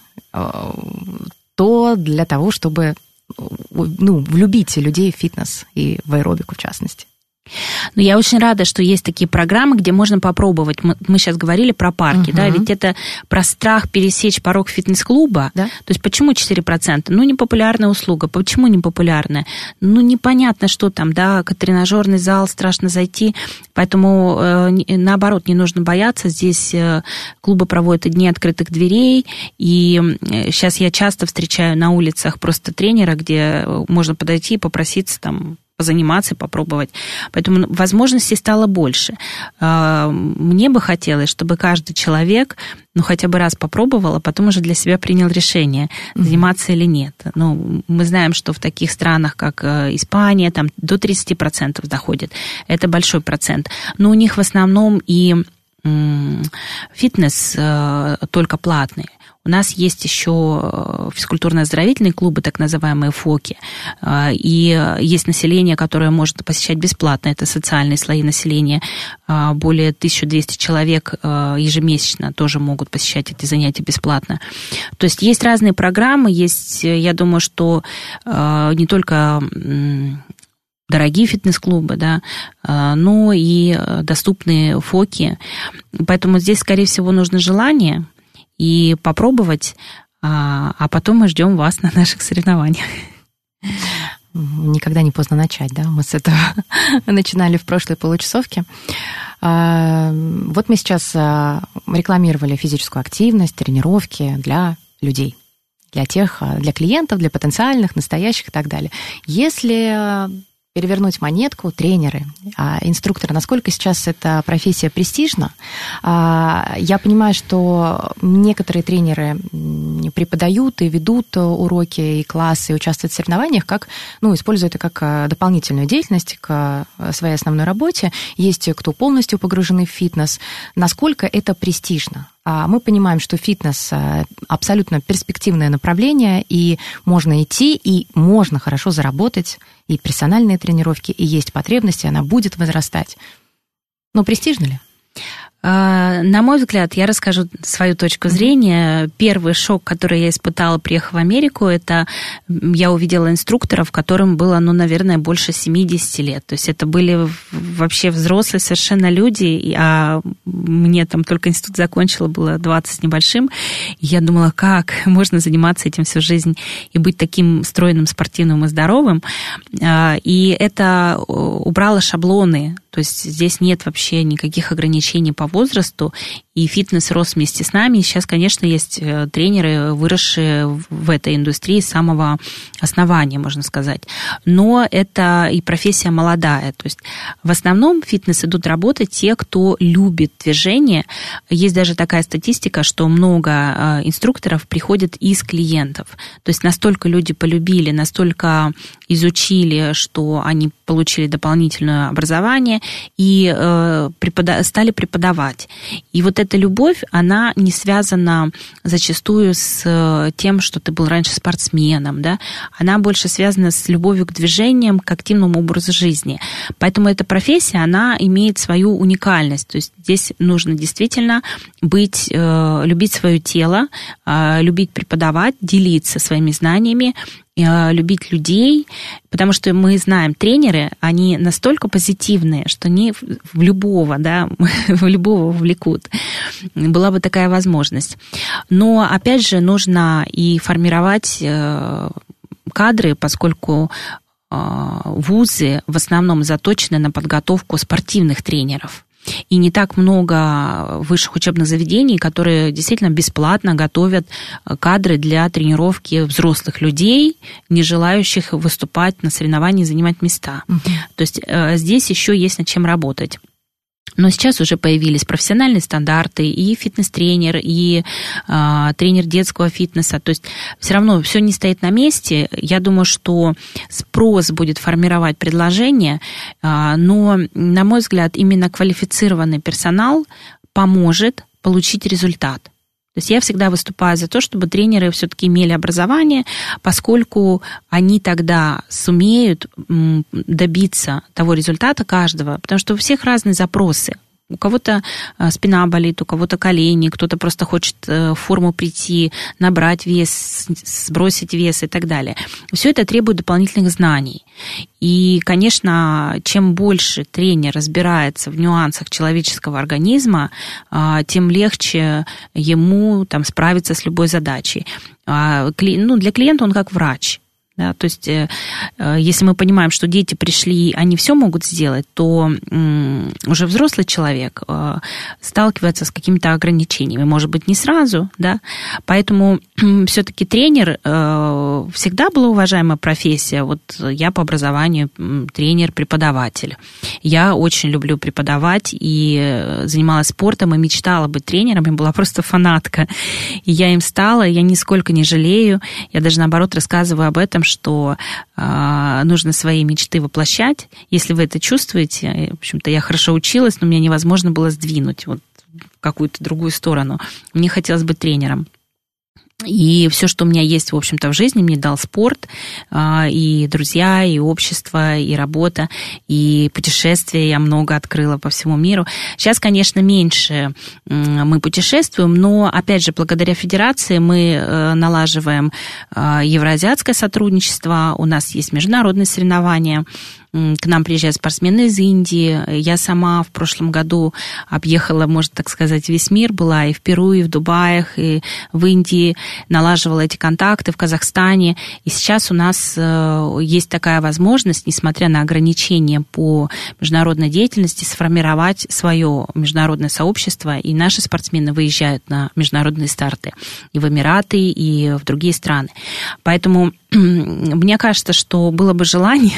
[SPEAKER 5] то для того, чтобы влюбить людей в фитнес и в аэробику в частности?
[SPEAKER 7] Но я очень рада, что есть такие программы, где можно попробовать. Мы сейчас говорили про парки, да, ведь это про страх пересечь порог фитнес-клуба. Да? То есть почему 4%? Ну, непопулярная услуга. Почему непопулярная? Ну, непонятно, что там, да, тренажерный зал, страшно зайти. Поэтому, наоборот, не нужно бояться. Здесь клубы проводят дни открытых дверей. И сейчас я часто встречаю на улицах просто тренера, где можно подойти и попроситься там позаниматься, попробовать. Поэтому возможностей стало больше. Мне бы хотелось, чтобы каждый человек, ну, хотя бы раз попробовал, а потом уже для себя принял решение, заниматься или нет. Ну, мы знаем, что в таких странах, как Испания, там до 30% доходит. Это большой процент. Но у них в основном и фитнес только платный. У нас есть еще физкультурно-оздоровительные клубы, так называемые ФОКи, и есть население, которое может посещать бесплатно, это социальные слои населения, более 1200 человек ежемесячно тоже могут посещать эти занятия бесплатно. То есть есть разные программы, есть, я думаю, что не только дорогие фитнес-клубы, да, но и доступные ФОКи, поэтому здесь, скорее всего, нужно желание и попробовать, а потом мы ждем вас на наших соревнованиях.
[SPEAKER 5] Никогда не поздно начать, да? Мы с этого начинали в прошлой получасовке. Вот мы сейчас рекламировали физическую активность, тренировки для людей, для клиентов, для потенциальных, настоящих и так далее. Если перевернуть монетку, тренеры, инструкторы, насколько сейчас эта профессия престижна? Я понимаю, что некоторые тренеры преподают и ведут уроки и классы, и участвуют в соревнованиях, используют это как дополнительную деятельность к своей основной работе. Есть кто полностью погружены в фитнес. Насколько это престижно? Мы понимаем, что фитнес абсолютно перспективное направление, и можно идти, и можно хорошо заработать, и персональные тренировки, и есть потребности, она будет возрастать. Но престижно ли?
[SPEAKER 7] На мой взгляд, я расскажу свою точку зрения. Первый шок, который я испытала, приехав в Америку, это я увидела инструкторов, которым было, наверное, больше 70 лет. То есть это были вообще взрослые совершенно люди, а мне там только институт закончила, было 20 с небольшим. И я думала, как можно заниматься этим всю жизнь и быть таким стройным, спортивным и здоровым. И это убрало шаблоны. То есть здесь нет вообще никаких ограничений по возрасту, и фитнес рос вместе с нами. И сейчас, конечно, есть тренеры, выросшие в этой индустрии с самого основания, можно сказать. Но это и профессия молодая. То есть в основном в фитнес идут работать те, кто любит движение. Есть даже такая статистика, что много инструкторов приходят из клиентов. То есть настолько люди полюбили, настолько изучили, что они получили дополнительное образование и стали преподавать. И вот эта любовь, она не связана зачастую с тем, что ты был раньше спортсменом, да? Она больше связана с любовью к движениям, к активному образу жизни. Поэтому эта профессия, она имеет свою уникальность. То есть здесь нужно действительно любить свое тело, любить преподавать, делиться своими знаниями, любить людей, потому что мы знаем, тренеры, они настолько позитивные, что они в любого вовлекут. Была бы такая возможность. Но, опять же, нужно и формировать кадры, поскольку вузы в основном заточены на подготовку спортивных тренеров. И не так много высших учебных заведений, которые действительно бесплатно готовят кадры для тренировки взрослых людей, не желающих выступать на соревнованиях и занимать места. То есть здесь еще есть над чем работать. Но сейчас уже появились профессиональные стандарты, и фитнес-тренер, и тренер детского фитнеса. То есть все равно все не стоит на месте. Я думаю, что спрос будет формировать предложение, но, на мой взгляд, именно квалифицированный персонал поможет получить результат. То есть я всегда выступаю за то, чтобы тренеры все-таки имели образование, поскольку они тогда сумеют добиться того результата каждого, потому что у всех разные запросы. У кого-то спина болит, у кого-то колени, кто-то просто хочет в форму прийти, набрать вес, сбросить вес и так далее. Все это требует дополнительных знаний. И, конечно, чем больше тренер разбирается в нюансах человеческого организма, тем легче ему там справиться с любой задачей. Для клиента он как врач. Да, то есть, если мы понимаем, что дети пришли, они все могут сделать, то уже взрослый человек сталкивается с какими-то ограничениями. Может быть, не сразу, да. Поэтому все-таки тренер всегда была уважаемая профессия. Вот я по образованию тренер-преподаватель. Я очень люблю преподавать и занималась спортом, и мечтала быть тренером, и была просто фанатка. И я им стала, я нисколько не жалею. Я даже, наоборот, рассказываю об этом, что нужно свои мечты воплощать. Если вы это чувствуете, в общем-то, я хорошо училась, но меня невозможно было сдвинуть вот в какую-то другую сторону. Мне хотелось быть тренером. И все, что у меня есть, в общем-то, в жизни, мне дал спорт, и друзья, и общество, и работа, и путешествия я много открыла по всему миру. Сейчас, конечно, меньше мы путешествуем, но, опять же, благодаря федерации мы налаживаем евроазиатское сотрудничество, у нас есть международные соревнования, к нам приезжают спортсмены из Индии. Я сама в прошлом году объехала, можно так сказать, весь мир. Была и в Перу, и в Дубаях, и в Индии. Налаживала эти контакты в Казахстане. И сейчас у нас есть такая возможность, несмотря на ограничения по международной деятельности, сформировать свое международное сообщество. И наши спортсмены выезжают на международные старты и в Эмираты, и в другие страны. Поэтому мне кажется, что было бы желание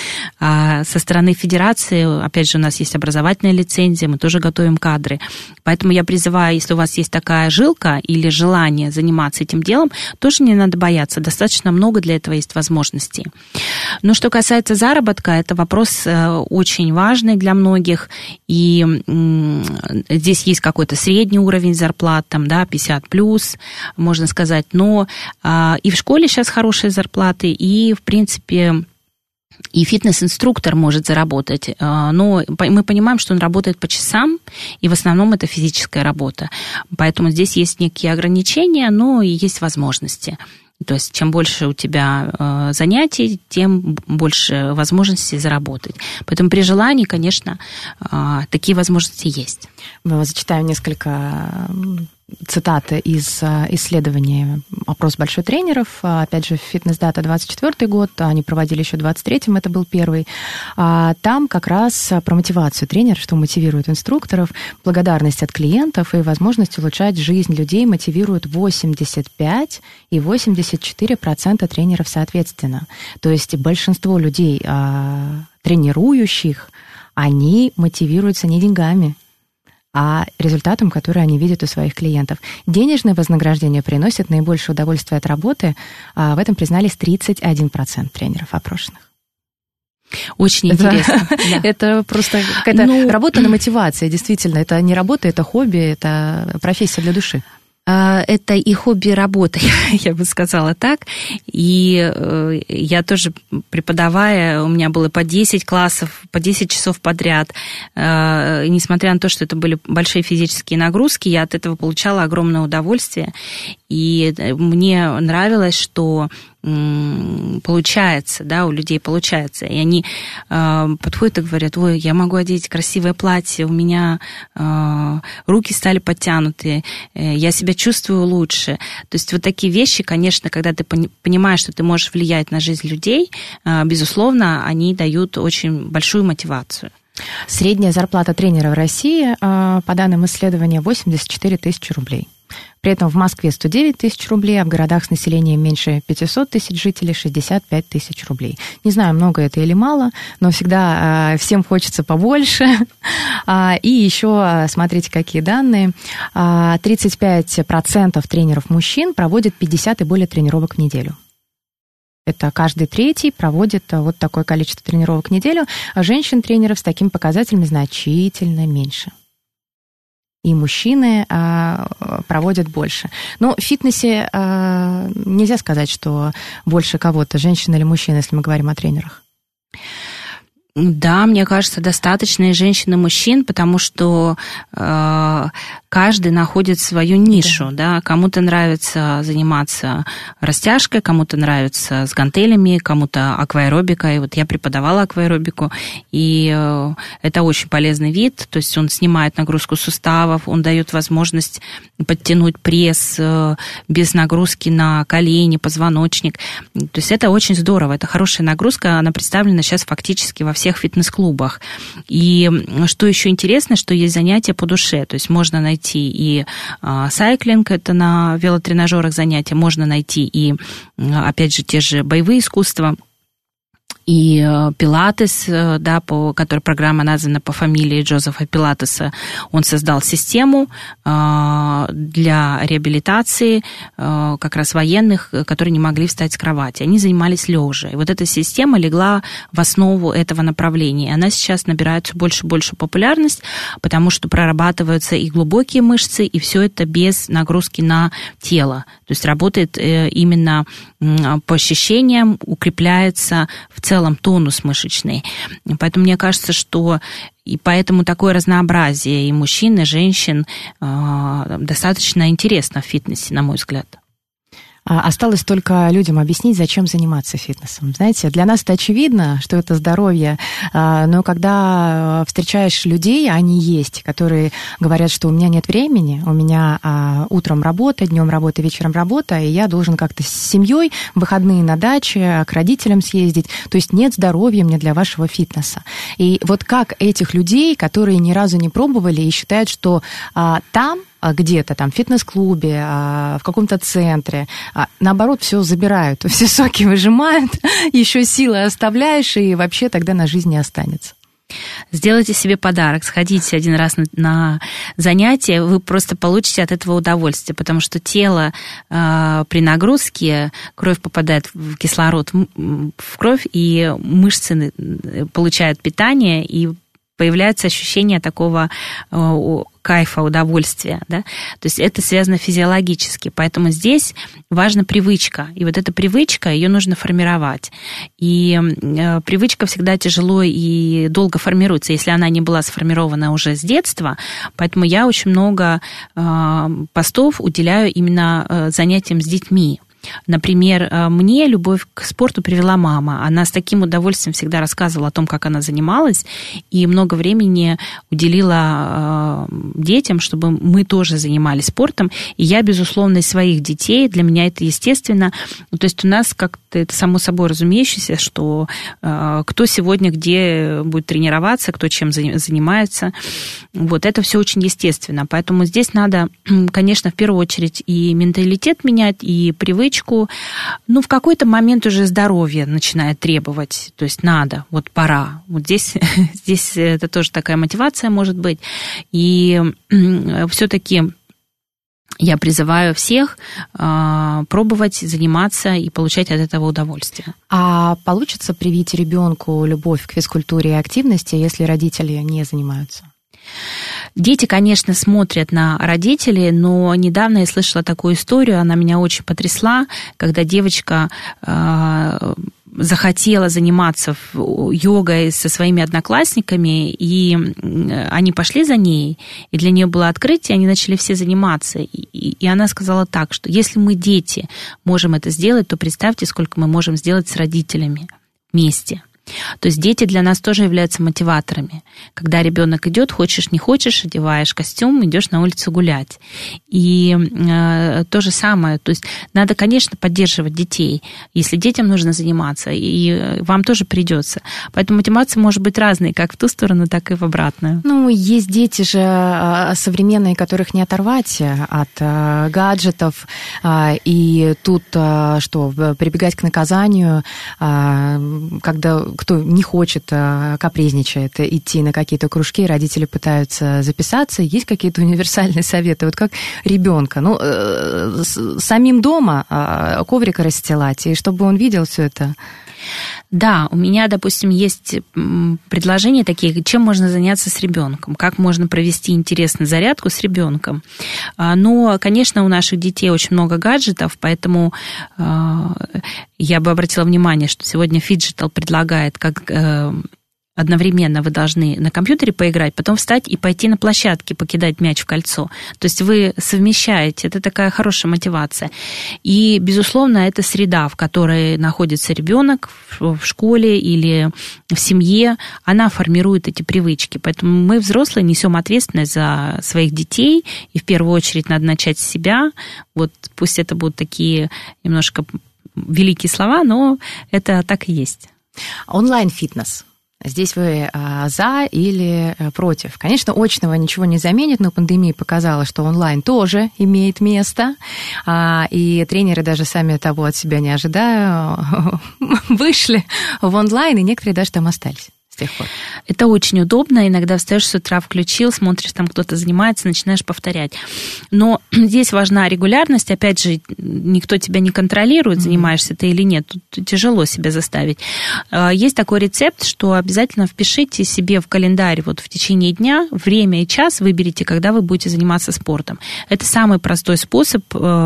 [SPEAKER 7] со стороны федерации, опять же, у нас есть образовательная лицензия, мы тоже готовим кадры. Поэтому я призываю, если у вас есть такая жилка или желание заниматься этим делом, тоже не надо бояться, достаточно много для этого есть возможностей. Но что касается заработка, это вопрос очень важный для многих, и здесь есть какой-то средний уровень зарплат, там, да, 50+, можно сказать, но и в школе сейчас хорошие зарплаты, и, в принципе, и фитнес-инструктор может заработать, но мы понимаем, что он работает по часам, и в основном это физическая работа. Поэтому здесь есть некие ограничения, но и есть возможности. То есть чем больше у тебя занятий, тем больше возможностей заработать. Поэтому при желании, конечно, такие возможности есть.
[SPEAKER 5] Зачитаю несколько цитат из исследования «Опрос большой тренеров». Опять же, «Фитнес-дата» 24 год, они проводили еще в 23-м, это был первый. Там как раз про мотивацию тренера, что мотивирует инструкторов, благодарность от клиентов и возможность улучшать жизнь людей мотивирует 85 и 84% тренеров соответственно. То есть большинство людей, тренирующих, они мотивируются не деньгами, а результатом, который они видят у своих клиентов. Денежное вознаграждение приносит наибольшее удовольствие от работы. В этом признались 31% тренеров опрошенных.
[SPEAKER 7] Очень интересно.
[SPEAKER 5] Да. Это просто какая-то работа на мотивации. Действительно, это не работа, это хобби, это профессия для души.
[SPEAKER 7] Это и хобби, и работа, я бы сказала так. И я тоже, преподавая, у меня было по 10 классов, по 10 часов подряд. И несмотря на то, что это были большие физические нагрузки, я от этого получала огромное удовольствие. И мне нравилось, что получается, да, у людей получается. И они подходят и говорят: ой, я могу одеть красивое платье, у меня руки стали подтянутые, я себя чувствую лучше. То есть вот такие вещи, конечно, когда ты понимаешь, что ты можешь влиять на жизнь людей, безусловно, они дают очень большую мотивацию.
[SPEAKER 5] Средняя зарплата тренера в России, по данным исследования, 84 тысячи рублей. При этом в Москве 109 тысяч рублей, а в городах с населением меньше 500 тысяч жителей 65 тысяч рублей. Не знаю, много это или мало, но всегда всем хочется побольше. И еще, смотрите, какие данные. 35% тренеров мужчин проводят 50 и более тренировок в неделю. Это каждый третий проводит вот такое количество тренировок в неделю, а женщин-тренеров с такими показателями значительно меньше. И мужчины проводят больше. Но в фитнесе нельзя сказать, что больше кого-то, женщина или мужчина, если мы говорим о тренерах.
[SPEAKER 7] Да, мне кажется, достаточно и женщин, и мужчин, потому что каждый находит свою нишу. Да. Кому-то нравится заниматься растяжкой, кому-то нравится с гантелями, кому-то акваэробикой. Вот я преподавала акваэробику, и это очень полезный вид. То есть он снимает нагрузку суставов, он дает возможность подтянуть пресс без нагрузки на колени, позвоночник. То есть это очень здорово, это хорошая нагрузка, она представлена сейчас фактически во всех фитнес-клубах. И что еще интересно, что есть занятия по душе, то есть можно найти и сайклинг, это на велотренажерах занятия, можно найти и, опять же, те же боевые искусства, и Пилатес, да, которая программа названа по фамилии Джозефа Пилатеса, он создал систему для реабилитации как раз военных, которые не могли встать с кровати. Они занимались лежа. И вот эта система легла в основу этого направления. Она сейчас набирает все больше и больше популярность, потому что прорабатываются и глубокие мышцы, и все это без нагрузки на тело. То есть работает именно по ощущениям, укрепляется в целом тонус мышечный. Поэтому мне кажется, что и поэтому такое разнообразие и мужчин, и женщин достаточно интересно в фитнесе, на мой взгляд.
[SPEAKER 5] Осталось только людям объяснить, зачем заниматься фитнесом. Знаете, для нас это очевидно, что это здоровье, но когда встречаешь людей, они есть, которые говорят, что у меня нет времени, у меня утром работа, днем работа, вечером работа, и я должен как-то с семьей в выходные на даче к родителям съездить, то есть нет здоровья мне для вашего фитнеса. И вот как этих людей, которые ни разу не пробовали и считают, что там где-то там в фитнес-клубе, в каком-то центре, наоборот, все забирают, все соки выжимают, еще силы оставляешь, и вообще тогда на жизнь не останется.
[SPEAKER 7] Сделайте себе подарок, сходите один раз на занятие, вы просто получите от этого удовольствие, потому что тело при нагрузке, кровь попадает в кислород в кровь, и мышцы получают питание, и появляется ощущение такого кайфа, удовольствия, да? То есть это связано физиологически, поэтому здесь важна привычка, и вот эта привычка, ее нужно формировать, и привычка всегда тяжело и долго формируется, если она не была сформирована уже с детства, поэтому я очень много постов уделяю именно занятиям с детьми. Например, мне любовь к спорту привела мама. Она с таким удовольствием всегда рассказывала о том, как она занималась, и много времени уделила детям, чтобы мы тоже занимались спортом. И я, безусловно, из своих детей, для меня это естественно. То есть у нас как-то это само собой разумеющееся, что кто сегодня где будет тренироваться, кто чем занимается. Вот это все очень естественно. Поэтому здесь надо, конечно, в первую очередь и менталитет менять, и привычку. Ну, в какой-то момент уже здоровье начинает требовать, то есть надо, вот пора. Вот здесь это тоже такая мотивация может быть. И все-таки я призываю всех пробовать, заниматься и получать от этого удовольствие.
[SPEAKER 5] А получится привить ребенку любовь к физкультуре и активности, если родители не занимаются?
[SPEAKER 7] Дети, конечно, смотрят на родителей, но недавно я слышала такую историю, она меня очень потрясла, когда девочка захотела заниматься йогой со своими одноклассниками, и они пошли за ней, и для нее было открытие, они начали все заниматься. И она сказала так, что если мы, дети, можем это сделать, то представьте, сколько мы можем сделать с родителями вместе. То есть дети для нас тоже являются мотиваторами. Когда ребенок идет, хочешь не хочешь, одеваешь костюм, идешь на улицу гулять. И то же самое. То есть надо, конечно, поддерживать детей, если детям нужно заниматься, и вам тоже придется. Поэтому мотивация может быть разной, как в ту сторону, так и в обратную.
[SPEAKER 5] Ну, есть дети же современные, которых не оторвать от гаджетов, и тут что, прибегать к наказанию, когда кто не хочет, капризничает, идти на какие-то кружки, родители пытаются записаться. Есть какие-то универсальные советы? Вот как ребенка, ну, самим дома коврик расстилать, и чтобы он видел все это?
[SPEAKER 7] Да, у меня, допустим, есть предложения такие, чем можно заняться с ребенком, как можно провести интересную зарядку с ребенком. Но, конечно, у наших детей очень много гаджетов, поэтому я бы обратила внимание, что сегодня Fidgetal предлагает как одновременно вы должны на компьютере поиграть, потом встать и пойти на площадке, покидать мяч в кольцо. То есть вы совмещаете, это такая хорошая мотивация. И, безусловно, это среда, в которой находится ребенок в школе или в семье, она формирует эти привычки. Поэтому мы, взрослые, несем ответственность за своих детей, и в первую очередь надо начать с себя. Вот пусть это будут такие немножко великие слова, но это так и есть.
[SPEAKER 5] Онлайн-фитнес. Здесь вы за или против? Конечно, очного ничего не заменит, но пандемия показала, что онлайн тоже имеет место, и тренеры, даже сами того от себя не ожидая, вышли в онлайн, и некоторые даже там остались. Тех пор.
[SPEAKER 7] Это очень удобно. Иногда встаешь с утра, включил, смотришь, там кто-то занимается, начинаешь повторять. Но здесь важна регулярность. Опять же, никто тебя не контролирует, занимаешься ты или нет. Тут тяжело себя заставить. Есть такой рецепт, что обязательно впишите себе в календарь вот в течение дня время и час, выберите, когда вы будете заниматься спортом. Это самый простой способ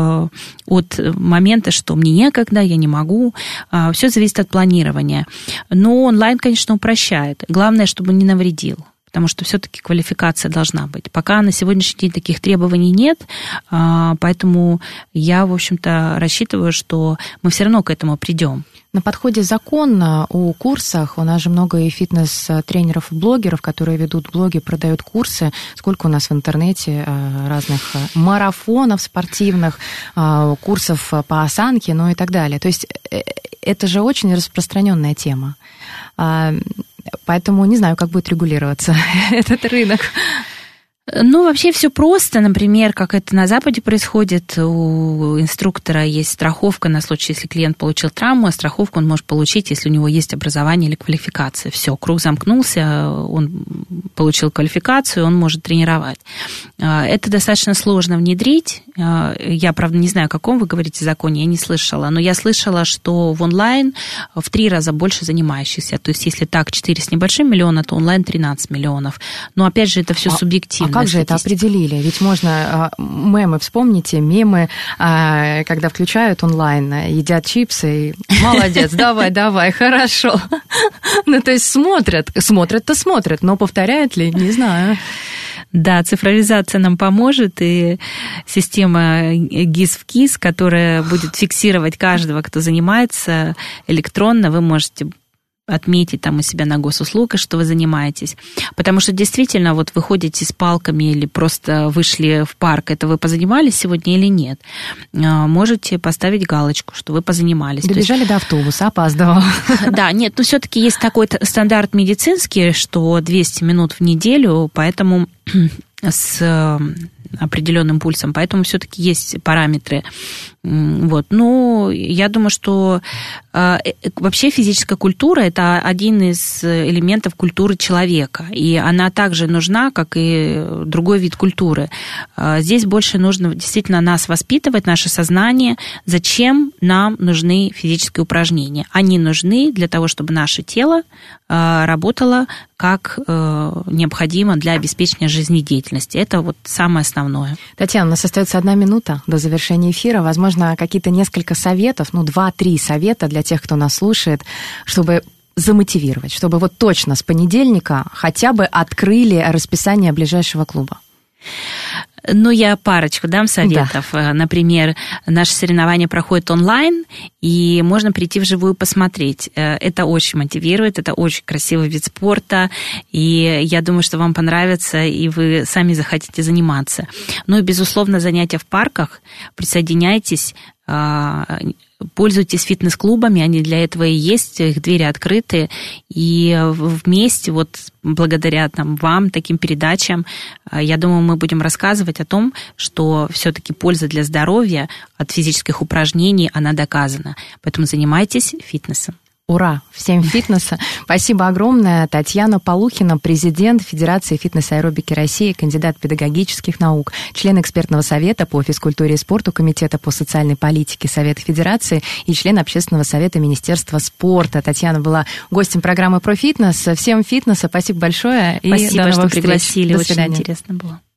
[SPEAKER 7] от момента, что мне некогда, я не могу. Все зависит от планирования. Но онлайн, конечно, упрощает. Главное, чтобы не навредил, потому что все-таки квалификация должна быть. Пока на сегодняшний день таких требований нет, поэтому я, в общем-то, рассчитываю, что мы все равно к этому придем.
[SPEAKER 5] На подходе закон о курсах. У нас же много и фитнес-тренеров, и блогеров, которые ведут блоги, продают курсы. Сколько у нас в интернете разных марафонов спортивных, курсов по осанке, ну и так далее. То есть это же очень распространенная тема. Поэтому не знаю, как будет регулироваться этот рынок.
[SPEAKER 7] Ну, вообще все просто. Например, как это на Западе происходит, у инструктора есть страховка на случай, если клиент получил травму, а страховку он может получить, если у него есть образование или квалификация. Все, круг замкнулся, он получил квалификацию, он может тренировать. Это достаточно сложно внедрить. Я, правда, не знаю, о каком вы говорите законе, я не слышала, но я слышала, что в онлайн в 3 раза больше занимающихся. То есть, если так 4 с небольшим миллиона, то онлайн 13 миллионов. Но, опять же, это все субъективно.
[SPEAKER 5] А как же это определили? Ведь можно мемы, вспомните, мемы, когда включают онлайн, едят чипсы, и молодец, давай, хорошо. Ну, то есть смотрят-то смотрят, но повторяют ли, не знаю.
[SPEAKER 7] Да, цифровизация нам поможет, и система ГИС в КИС, которая будет фиксировать каждого, кто занимается электронно, вы можете отметить там у себя на госуслугах, что вы занимаетесь. Потому что действительно, вот вы ходите с палками или просто вышли в парк, это вы позанимались сегодня или нет? Можете поставить галочку, что вы позанимались.
[SPEAKER 5] Добежали до автобуса, опаздывал.
[SPEAKER 7] Да, нет, но все-таки есть такой стандарт медицинский, что 200 минут в неделю, поэтому с определенным пульсом, поэтому все-таки есть параметры. Вот. Ну, я думаю, что вообще физическая культура – это один из элементов культуры человека, и она также нужна, как и другой вид культуры. Здесь больше нужно действительно нас воспитывать, наше сознание, зачем нам нужны физические упражнения. Они нужны для того, чтобы наше тело работало как необходимо для обеспечения жизнедеятельности. Это вот самое основное.
[SPEAKER 5] Татьяна, у нас остается 1 минута до завершения эфира. Возможно, какие-то несколько советов, 2-3 совета для тех, кто нас слушает, чтобы замотивировать, чтобы вот точно с понедельника хотя бы открыли расписание ближайшего клуба.
[SPEAKER 7] Ну, я парочку дам советов. Да. Например, наши соревнования проходят онлайн, и можно прийти вживую посмотреть. Это очень мотивирует, это очень красивый вид спорта, и я думаю, что вам понравится, и вы сами захотите заниматься. Ну и, безусловно, занятия в парках. Присоединяйтесь, пользуйтесь фитнес-клубами, они для этого и есть, их двери открыты, и вместе, вот благодаря вам, таким передачам, я думаю, мы будем рассказывать о том, что все-таки польза для здоровья от физических упражнений, она доказана. Поэтому занимайтесь фитнесом.
[SPEAKER 5] Ура! Всем фитнеса! Спасибо огромное. Татьяна Полухина, президент Федерации фитнес-аэробики России, кандидат педагогических наук, член экспертного совета по физкультуре и спорту, Комитета по социальной политике Совета Федерации и член Общественного совета Министерства спорта. Татьяна была гостем программы «Про фитнес». Всем фитнеса! Спасибо большое.
[SPEAKER 7] Спасибо, что пригласили. Очень интересно было.